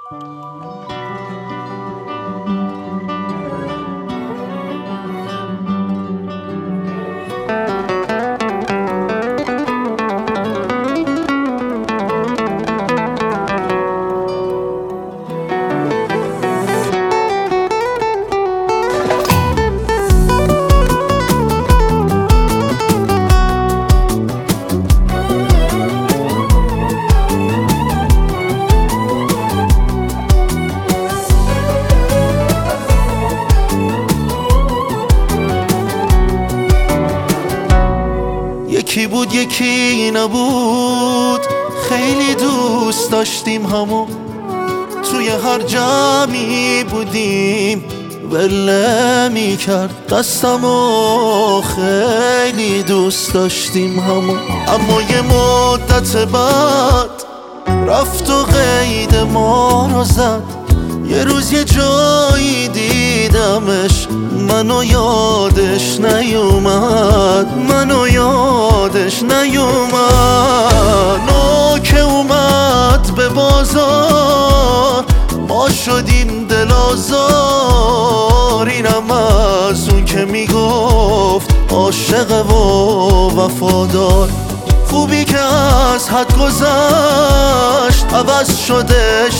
یکی بود یکی نبود، خیلی دوست داشتیم همو، توی هر جمعی بودیم ول میکرد دستمو، خیلی دوست داشتیم همو. اما یه مدت بعد رفت و قید ما رو زد، یه روز یه جایی دیدمش، منو یادش نیومد، منو یادش نیومد. نوکه اومد به بازار، ما شدیم دل آزار، اینم از اون که میگفت عاشق و وفادار. خوبی که از حد گذشت، عوض شدش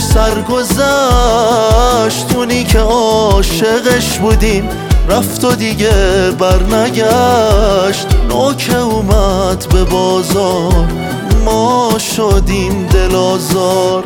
سرگذشت، اونی که عاشقش بودیم رفت و دیگه برنگشت. نوکه اومد به بازار، ما شدیم دل آزار.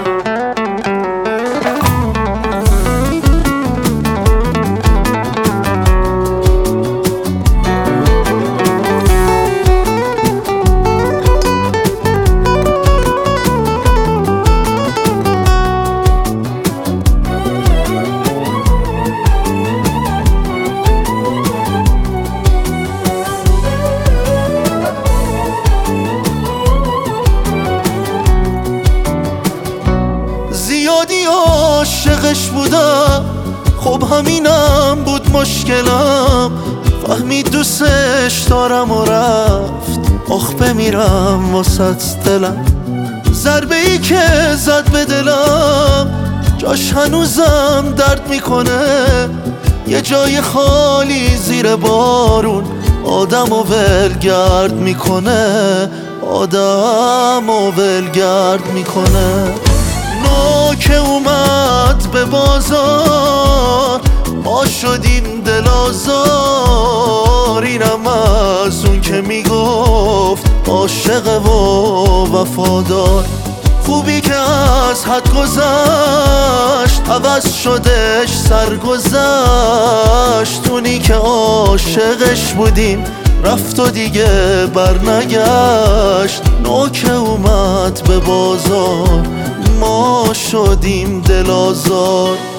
زیادی عاشقش بودم، خب همینم بود مشکلم، فهمید دوستش دارم و رفت، آخ بمیرم واسه دلم. ضربه ای که زد به دلم، جاش هنوزم درد میکنه، یه جای خالی زیر بارون آدمو ولگرد میکنه، آدمو ولگرد میکنه. نوکه اومد به بازار، ما شدیم دل آزار، اینم از اون که میگفت عاشق و وفادار. خوبی که از حد گذشت، عوض شدش سرگذشت، اونی که عاشقش بودیم رفت و دیگه برنگشت. نوکه اومد به بازار، ما شدیم دل آزار.